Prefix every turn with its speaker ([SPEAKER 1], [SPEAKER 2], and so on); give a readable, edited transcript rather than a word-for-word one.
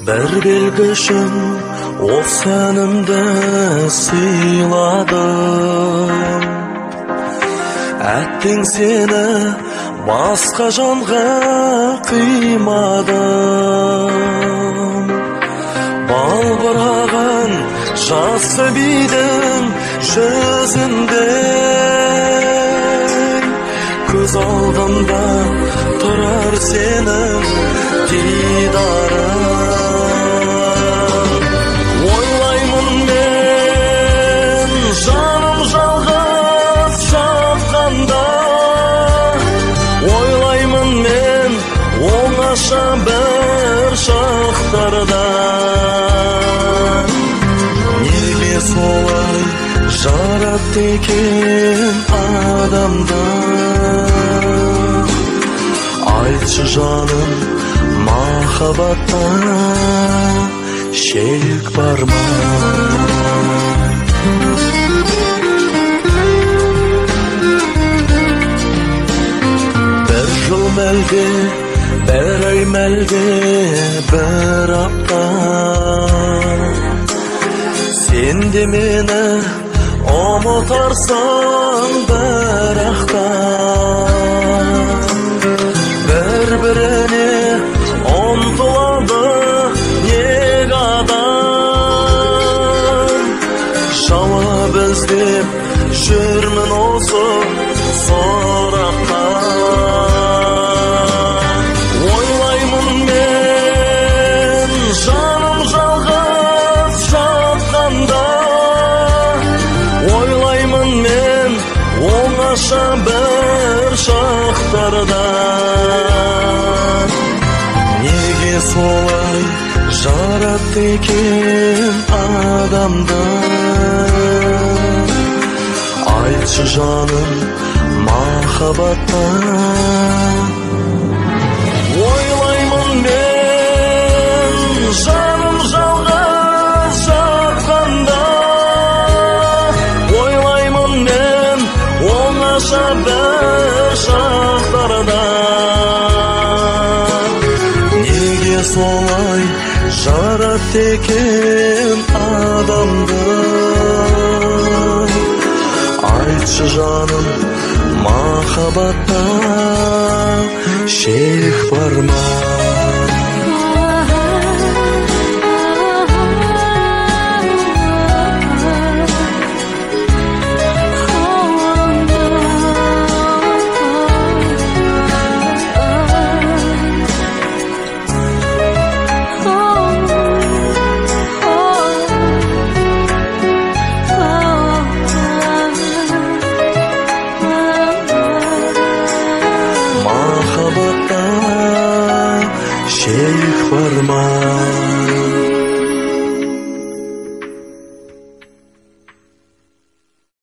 [SPEAKER 1] Bir belgişim o senimde sıyladım. Ettin seni başka canға kıymadım. Balbırağın jасы biдің жүзінде, көз алдымда тұрар сенің дидарың. Ойлаймын мен жаным жалғыз жатқанда, ойлаймын мен оңаша бір шақтарда. Неге солай жаратты екен адамды? Айтшы жаным, махаббатта шек бар ма? Bir жыл мәлге, bir ай мәлге, bir апта. Sen de meni ұмытарсың бірақта. Bir-birine ұмтылады неге адам? Жауап іздеп жүрмін осы сұраққа. Ойлаймын мен жаным жалғыз жатқанда, ойлаймын мен оңаша бір шақтарда. Неге солай жаратты екен адамды? Айтшы жаным, махаббатта. Ойлаймын мен жаным жалғыз жатқанда, ойлаймын мен оңаша бір шақтарда. Неге солай жаратты екен адамды? Айтшы жаным, махаббатта шек бар ма? Махаббатта шек бар ма?